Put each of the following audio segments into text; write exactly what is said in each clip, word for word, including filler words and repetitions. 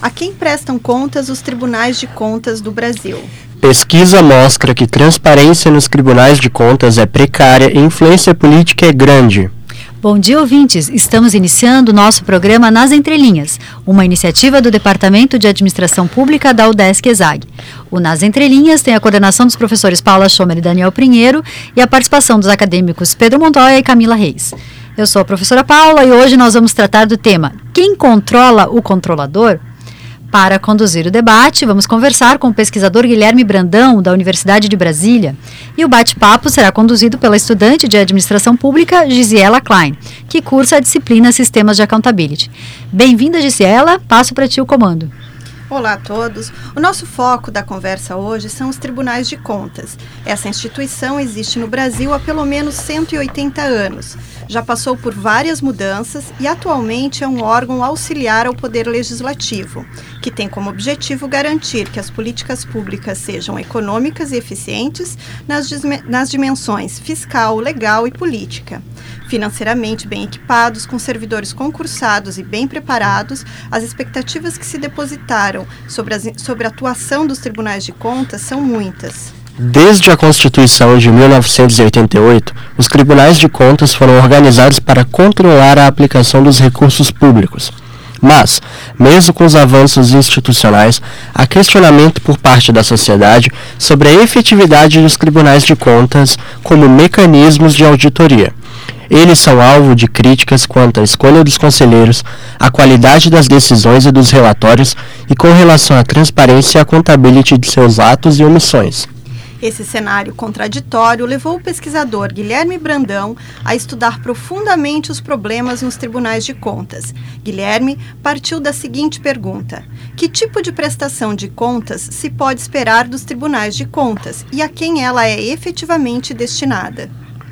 A quem prestam contas os tribunais de contas do Brasil? Pesquisa mostra que transparência nos tribunais de contas é precária e influência política é grande. Bom dia, ouvintes. Estamos iniciando o nosso programa Nas Entrelinhas, uma iniciativa do Departamento de Administração Pública da UDESC-ESAG. O Nas Entrelinhas tem a coordenação dos professores Paula Schomer e Daniel Pinheiro e a participação dos acadêmicos Pedro Montoya e Camila Reis. Eu sou a professora Paula e hoje nós vamos tratar do tema Quem controla o controlador? Para conduzir o debate, vamos conversar com o pesquisador Guilherme Brandão, da Universidade de Brasília. E o bate-papo será conduzido pela estudante de Administração Pública, Gisela Klein, que cursa a disciplina Sistemas de Accountability. Bem-vinda, Gisela. Passo para ti o comando. Olá a todos. O nosso foco da conversa hoje são os tribunais de contas. Essa instituição existe no Brasil há pelo menos cento e oitenta anos. Já passou por várias mudanças e atualmente é um órgão auxiliar ao Poder Legislativo, que tem como objetivo garantir que as políticas públicas sejam econômicas e eficientes nas, nas dimensões fiscal, legal e política. Financeiramente bem equipados, com servidores concursados e bem preparados, as expectativas que se depositaram sobre, as, sobre a atuação dos tribunais de contas são muitas. Desde a Constituição de mil novecentos e oitenta e oito, os tribunais de contas foram organizados para controlar a aplicação dos recursos públicos. Mas, mesmo com os avanços institucionais, há questionamento por parte da sociedade sobre a efetividade dos tribunais de contas como mecanismos de auditoria. Eles são alvo de críticas quanto à escolha dos conselheiros, à qualidade das decisões e dos relatórios e com relação à transparência e à contabilidade de seus atos e omissões. Esse cenário contraditório levou o pesquisador Guilherme Brandão a estudar profundamente os problemas nos tribunais de contas. Guilherme partiu da seguinte pergunta: que tipo de prestação de contas se pode esperar dos tribunais de contas e a quem ela é efetivamente destinada?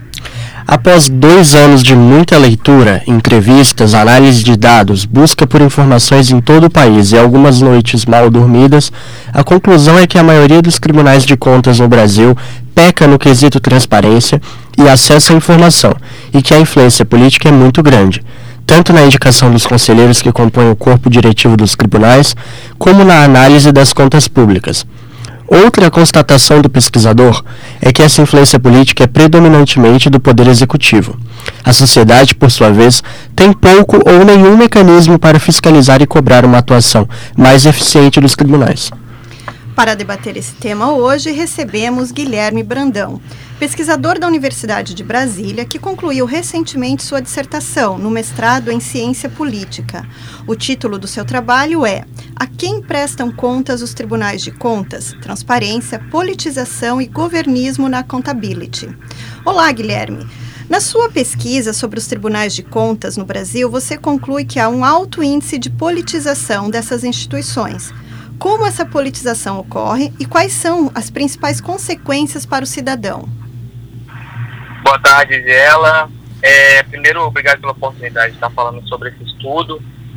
Após dois anos de muita leitura, entrevistas, análise de dados, busca por informações em todo o país e algumas noites mal dormidas, a conclusão é que a maioria dos tribunais de contas no Brasil peca no quesito transparência e acesso à informação, e que a influência política é muito grande, tanto na indicação dos conselheiros que compõem o corpo diretivo dos tribunais, como na análise das contas públicas. Outra constatação do pesquisador é que essa influência política é predominantemente do Poder Executivo. A sociedade, por sua vez, tem pouco ou nenhum mecanismo para fiscalizar e cobrar uma atuação mais eficiente dos tribunais. Para debater esse tema hoje, recebemos Guilherme Brandão, pesquisador da Universidade de Brasília, que concluiu recentemente sua dissertação no mestrado em Ciência Política. O título do seu trabalho é A quem prestam contas os tribunais de contas? Transparência, politização e governismo na accountability. Olá, Guilherme. Na sua pesquisa sobre os tribunais de contas no Brasil, você conclui que há um alto índice de politização dessas instituições. Como essa politização ocorre e quais são as principais consequências para o cidadão? Boa tarde, Gisela. É, primeiro, obrigado pela oportunidade de estar falando sobre esse estudo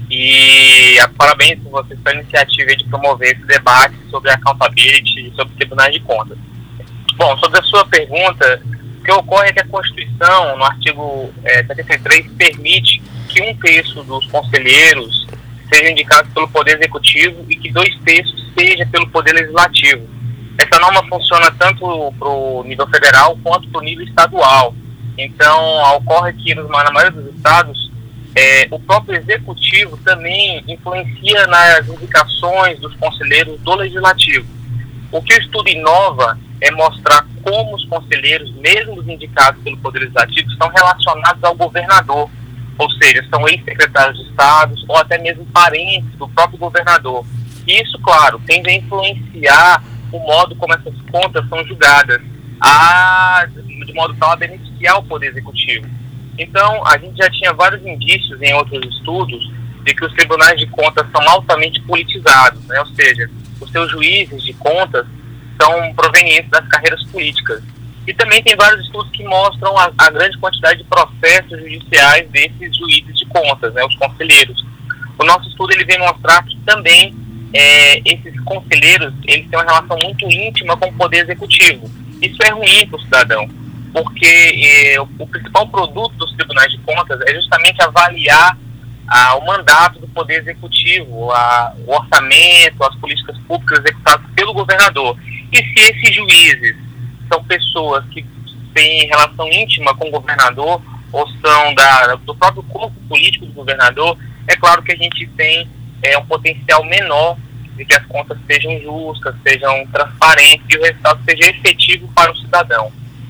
e a, parabéns por vocês pela iniciativa de promover esse debate sobre accountability e sobre tribunais de contas. Bom, sobre a sua pergunta, o que ocorre é que a Constituição, no artigo é, setenta e três, permite que um terço dos conselheiros seja indicado pelo Poder Executivo e que dois terços seja pelo Poder Legislativo. Essa norma funciona tanto para o nível federal quanto para o nível estadual. Então, ocorre que na maioria dos estados, é, o próprio Executivo também influencia nas indicações dos conselheiros do Legislativo. O que o estudo inova é mostrar como os conselheiros, mesmo os indicados pelo Poder Legislativo, estão relacionados ao governador. Ou seja, são ex-secretários de Estado ou até mesmo parentes do próprio governador. E isso, claro, tende a influenciar o modo como essas contas são julgadas, a, de modo tal a beneficiar o Poder Executivo. Então, a gente já tinha vários indícios em outros estudos de que os tribunais de contas são altamente politizados, né? Ou seja, os seus juízes de contas são provenientes das carreiras políticas. E também tem vários estudos que mostram a, a grande quantidade de processos judiciais desses juízes de contas, né, os conselheiros. O nosso estudo ele vem mostrar que também é, esses conselheiros eles têm uma relação muito íntima com o Poder Executivo. Isso é ruim para o cidadão, porque é, o, o principal produto dos tribunais de contas é justamente avaliar a, o mandato do Poder Executivo, a, o orçamento, as políticas públicas executadas pelo governador. E se esses juízes são pessoas que têm relação íntima com o governador ou são da, do próprio corpo político do governador, é claro que a gente tem é, um potencial menor de que as contas sejam justas, sejam transparentes e o resultado seja efetivo para o cidadão.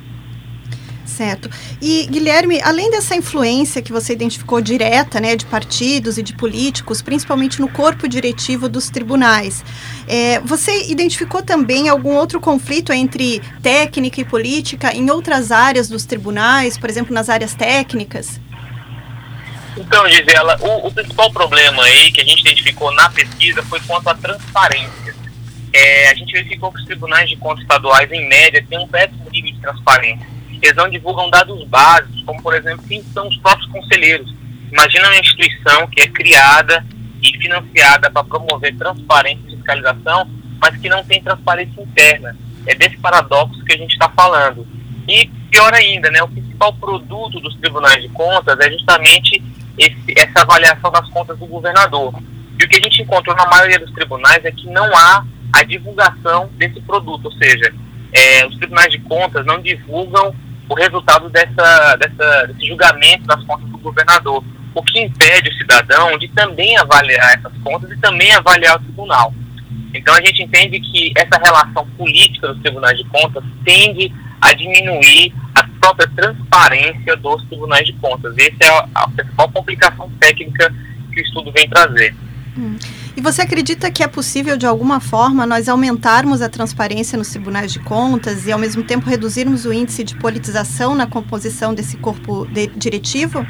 Certo. E, Guilherme, além dessa influência que você identificou direta, né, de partidos e de políticos, principalmente no corpo diretivo dos tribunais, é, você identificou também algum outro conflito entre técnica e política em outras áreas dos tribunais, por exemplo, nas áreas técnicas? Então, Gisela, o, o principal problema aí que a gente identificou na pesquisa foi quanto à transparência. É, a gente verificou que os tribunais de contas estaduais, em média, têm um péssimo nível de transparência. Eles não divulgam dados básicos, como, por exemplo, quem são os próprios conselheiros. Imagina uma instituição que é criada e financiada para promover transparência e fiscalização, mas que não tem transparência interna. É desse paradoxo que a gente está falando. E, pior ainda, né, o principal produto dos tribunais de contas é justamente esse, essa avaliação das contas do governador. E o que a gente encontrou na maioria dos tribunais é que não há a divulgação desse produto, ou seja, é, os tribunais de contas não divulgam o resultado dessa, dessa, desse julgamento das contas do governador, o que impede o cidadão de também avaliar essas contas e também avaliar o tribunal. Então a gente entende que essa relação política dos tribunais de contas tende a diminuir a própria transparência dos tribunais de contas. Essa é a, a principal complicação técnica que o estudo vem trazer. Hum. E você acredita que é possível, de alguma forma, nós aumentarmos a transparência nos tribunais de contas e, ao mesmo tempo, reduzirmos o índice de politização na composição desse corpo de, diretivo?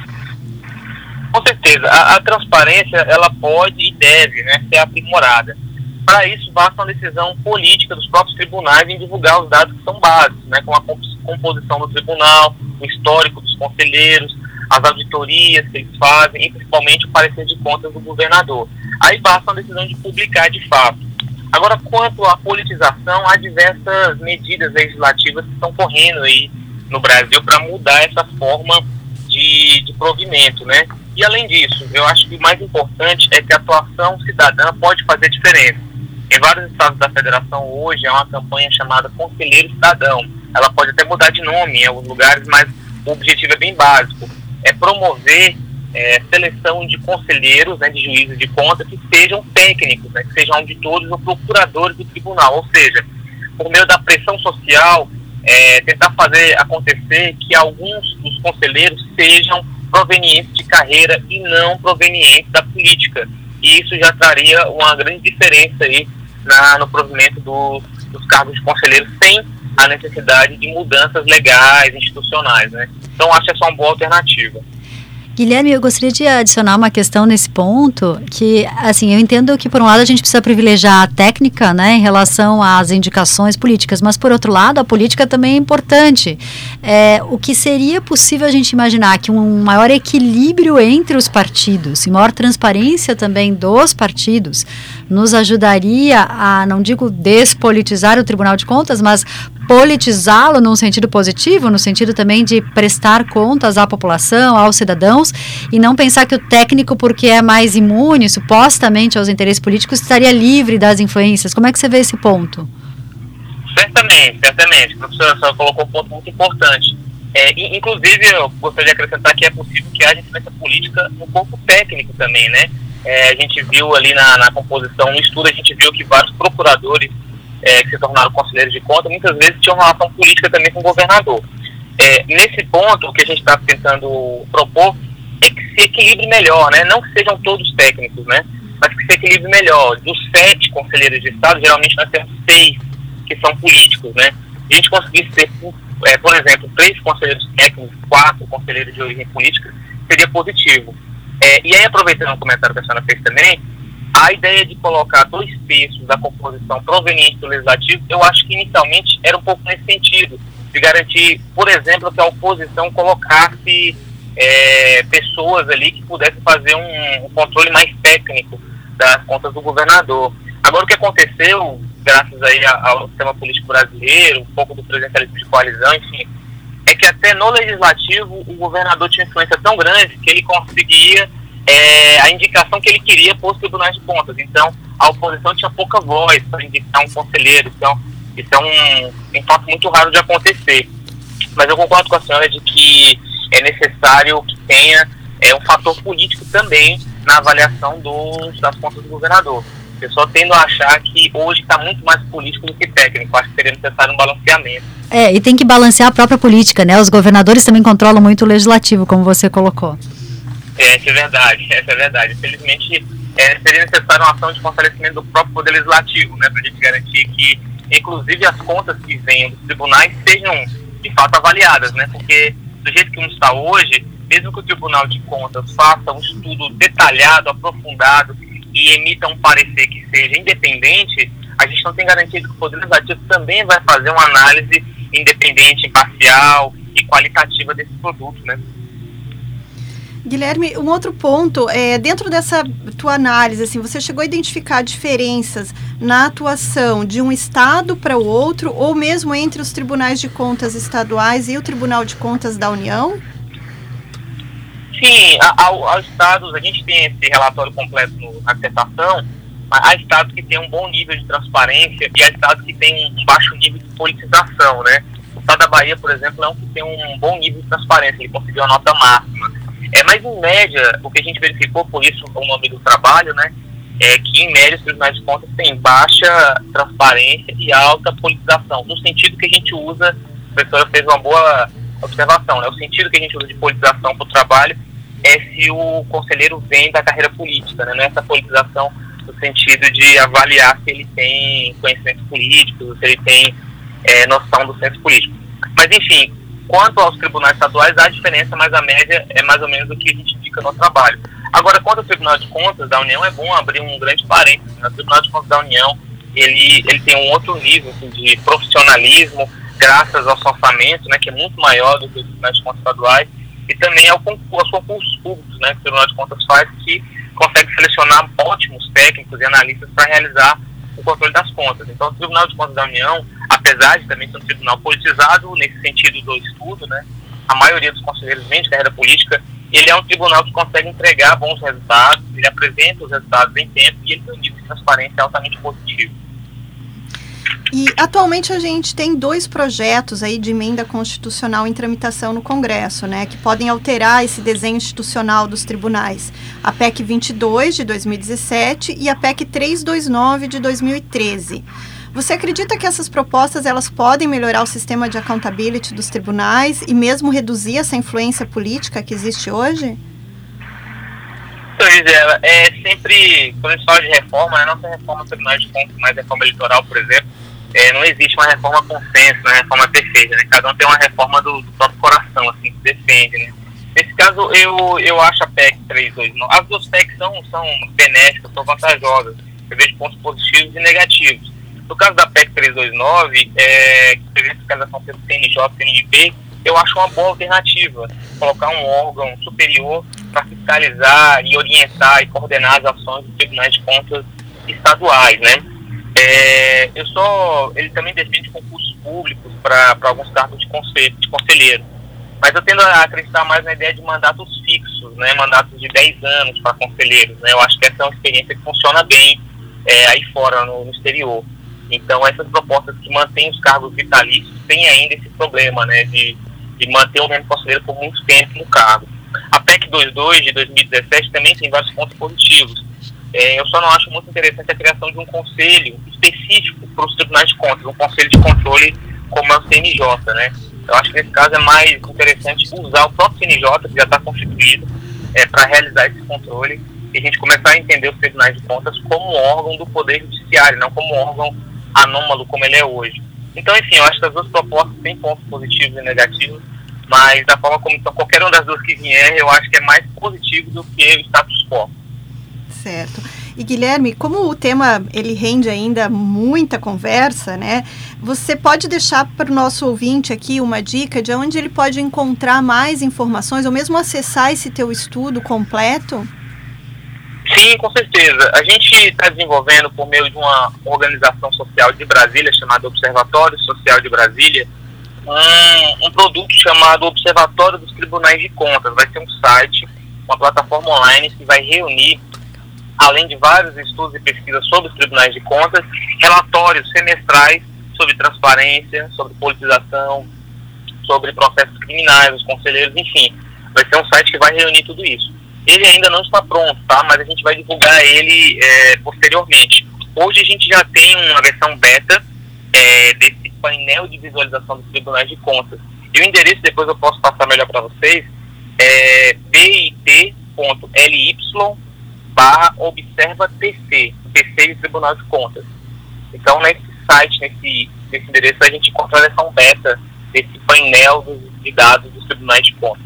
Com certeza. A, a transparência, ela pode e deve, né, ser aprimorada. Para isso, basta uma decisão política dos próprios tribunais em divulgar os dados que são básicos, né, como a composição do tribunal, o histórico dos conselheiros, as auditorias que eles fazem e, principalmente, o parecer de contas do governador. Aí basta uma decisão de publicar de fato. Agora, quanto à politização, há diversas medidas legislativas que estão correndo aí no Brasil para mudar essa forma de, de provimento, né? E, além disso, eu acho que o mais importante é que a atuação cidadã pode fazer diferença. Em vários estados da federação hoje há uma campanha chamada Conselheiro Cidadão. Ela pode até mudar de nome em alguns lugares, mas o objetivo é bem básico. É promover é, seleção de conselheiros, né, de juízes de contas que sejam técnicos, né, que sejam auditores ou procuradores do tribunal. Ou seja, por meio da pressão social, é, tentar fazer acontecer que alguns dos conselheiros sejam provenientes de carreira e não provenientes da política. E isso já traria uma grande diferença aí na, no provimento do, dos cargos de conselheiros sem a necessidade de mudanças legais, institucionais, né? Então, acho que é só uma boa alternativa. Guilherme, eu gostaria de adicionar uma questão nesse ponto, que, assim, eu entendo que, por um lado, a gente precisa privilegiar a técnica, né, em relação às indicações políticas, mas, por outro lado, a política também é importante. É, o que seria possível a gente imaginar que um maior equilíbrio entre os partidos e maior transparência também dos partidos nos ajudaria a, não digo despolitizar o Tribunal de Contas, mas politizá-lo num sentido positivo, no sentido também de prestar contas à população, aos cidadãos, e não pensar que o técnico, porque é mais imune, supostamente, aos interesses políticos, estaria livre das influências. Como é que você vê esse ponto? Certamente, certamente. A professora só colocou um ponto muito importante. É, inclusive, eu gostaria de acrescentar que é possível que haja influência política no corpo técnico também, né? É, a gente viu ali na, na composição, no estudo, a gente viu que vários procuradores é, que se tornaram conselheiros de conta, muitas vezes tinham relação política também com o governador. É, nesse ponto, o que a gente está tentando propor é que se equilibre melhor, né? Não que sejam todos técnicos, né? Mas que se equilibre melhor. Dos sete conselheiros de Estado, geralmente nós temos seis que são políticos, né? A gente conseguisse ter, é, por exemplo, três conselheiros técnicos, quatro conselheiros de origem política, seria positivo. É, e aí, aproveitando o comentário que a senhora fez também, a ideia de colocar dois terços da composição proveniente do Legislativo, eu acho que inicialmente era um pouco nesse sentido, de garantir, por exemplo, que a oposição colocasse é, pessoas ali que pudessem fazer um, um controle mais técnico das contas do governador. Agora, o que aconteceu, graças aí ao sistema político brasileiro, um pouco do presidencialismo de coalizão, enfim, é que até no Legislativo o governador tinha influência tão grande que ele conseguia é, a indicação que ele queria para os tribunais de contas. Então, a oposição tinha pouca voz para indicar um conselheiro. Então, isso é um, um fato muito raro de acontecer. Mas eu concordo com a senhora de que é necessário que tenha é, um fator político também na avaliação dos, das contas do governador. Eu só tendo a achar que hoje está muito mais político do que técnico. Acho que seria necessário um balanceamento. É, e tem que balancear a própria política, né? Os governadores também controlam muito o legislativo, como você colocou. É, essa é verdade, essa é verdade. Infelizmente, é, seria necessário uma ação de fortalecimento do próprio poder legislativo, né? Para a gente garantir que, inclusive, as contas que venham dos tribunais sejam, de fato, avaliadas, né? Porque, do jeito que está hoje, mesmo que o Tribunal de Contas faça um estudo detalhado, aprofundado, e emita um parecer que seja independente, a gente não tem garantia de que o Poder Legislativo também vai fazer uma análise independente, imparcial e qualitativa desse produto, né? Guilherme, um outro ponto, é, dentro dessa tua análise, assim, você chegou a identificar diferenças na atuação de um estado para o outro, ou mesmo entre os tribunais de contas estaduais e o Tribunal de Contas da União? Sim, ao, ao estados, a gente tem esse relatório completo no, na dissertação, mas há estados que têm um bom nível de transparência e há estados que têm um baixo nível de politização, né? O estado da Bahia, por exemplo, é um que tem um bom nível de transparência, ele conseguiu a nota máxima. É, mas em média, o que a gente verificou, por isso o nome do trabalho, né, é que em média os tribunais de contas têm baixa transparência e alta politização, no sentido que a gente usa, a professora fez uma boa observação, né, o sentido que a gente usa de politização para o trabalho é se o conselheiro vem da carreira política, né, não é essa politização no sentido de avaliar se ele tem conhecimentos políticos, se ele tem é, noção do senso político. Mas, enfim, quanto aos tribunais estaduais, há diferença, mas a média é mais ou menos o que a gente indica no trabalho. Agora, quanto ao Tribunal de Contas da União, é bom abrir um grande parênteses. O Tribunal de Contas da União, ele, ele tem um outro nível assim, de profissionalismo, graças ao seu orçamento, né, que é muito maior do que os tribunais de contas estaduais, e também ao concurso, aos concursos públicos, né, que o Tribunal de Contas faz, que consegue selecionar ótimos técnicos e analistas para realizar o controle das contas. Então, o Tribunal de Contas da União, apesar de também ser um tribunal politizado, nesse sentido do estudo, né, a maioria dos conselheiros vem de carreira política, ele é um tribunal que consegue entregar bons resultados, ele apresenta os resultados em tempo e ele tem um nível de transparência altamente positivo. E atualmente a gente tem dois projetos aí de emenda constitucional em tramitação no Congresso, né, que podem alterar esse desenho institucional dos tribunais. A P E C vinte e dois de dois mil e dezessete e a P E C trezentos e vinte e nove de dois mil e treze. Você acredita que essas propostas elas podem melhorar o sistema de accountability dos tribunais e mesmo reduzir essa influência política que existe hoje? Então, Gisela, é sempre, quando a gente fala de reforma, né, não só reforma do Tribunal de Contas, mas reforma eleitoral, por exemplo, é, não existe uma reforma consenso, uma reforma perfeita, né? Cada um tem uma reforma do, do próprio coração, assim, que defende, né? Nesse caso, eu, eu acho a P E C trezentos e vinte e nove, as duas P E Cs são, são benéficas, são vantajosas, eu vejo pontos positivos e negativos. No caso da P E C trezentos e vinte e nove, é, que prevê a fiscalização pelo C N J e C N M P, eu acho uma boa alternativa, colocar um órgão superior para fiscalizar e orientar e coordenar as ações dos tribunais de contas estaduais, né? É, eu só, ele também defende concursos públicos para alguns cargos de, conselho, de conselheiro, mas eu tendo a acreditar mais na ideia de mandatos fixos, né, mandatos de dez anos para conselheiros, né, eu acho que essa é uma experiência que funciona bem é, aí fora, no, no exterior. Então, essas propostas que mantêm os cargos vitalícios têm ainda esse problema, né, de, de manter o mesmo conselheiro por muito tempo no cargo. A P E C vinte e dois de dois mil e dezessete também tem vários pontos positivos. É, eu só não acho muito interessante a criação de um conselho específico para os tribunais de contas, um conselho de controle como é o C N J, né? Eu acho que nesse caso é mais interessante usar o próprio C N J, que já está constituído, é, para realizar esse controle e a gente começar a entender os tribunais de contas como órgão do Poder Judiciário, não como órgão anômalo como ele é hoje. Então, enfim, eu acho que as duas propostas têm pontos positivos e negativos, mas da forma como então, qualquer uma das duas que vier, eu acho que é mais positivo do que o status quo. Certo. E Guilherme, como o tema ele rende ainda muita conversa, né? Você pode deixar para o nosso ouvinte aqui uma dica de onde ele pode encontrar mais informações ou mesmo acessar esse teu estudo completo? Sim, com certeza. A gente está desenvolvendo por meio de uma organização social de Brasília chamada Observatório Social de Brasília um, um produto chamado Observatório dos Tribunais de Contas. Vai ser um site uma plataforma online que vai reunir, além de vários estudos e pesquisas sobre os tribunais de contas, relatórios semestrais sobre transparência, sobre politização, sobre processos criminais, os conselheiros, enfim. Vai ser um site que vai reunir tudo isso. Ele ainda não está pronto, tá? Mas a gente vai divulgar ele é, posteriormente. Hoje a gente já tem uma versão beta é, desse painel de visualização dos tribunais de contas. E o endereço, depois eu posso passar melhor para vocês, é bit ponto ly barra observa tc, tc de Tribunal de Contas. Então, nesse site, nesse, nesse endereço, a gente encontra a versão beta desse painel dos, de dados dos Tribunais de Contas.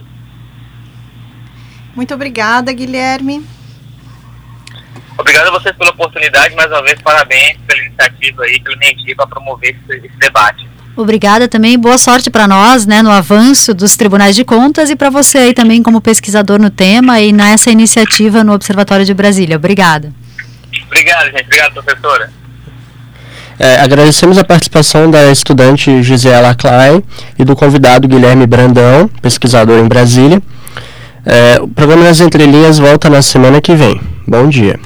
Muito obrigada, Guilherme. Obrigado a vocês pela oportunidade, mais uma vez, parabéns pela iniciativa aí, pela energia para promover esse, esse debate. Obrigada também, boa sorte para nós, né, no avanço dos tribunais de contas e para você aí também como pesquisador no tema e nessa iniciativa no Observatório de Brasília. Obrigada. Obrigado, gente. Obrigado, professora. É, agradecemos a participação da estudante Gisela Klein e do convidado Guilherme Brandão, pesquisador em Brasília. É, o programa Nas Entrelinhas volta na semana que vem. Bom dia.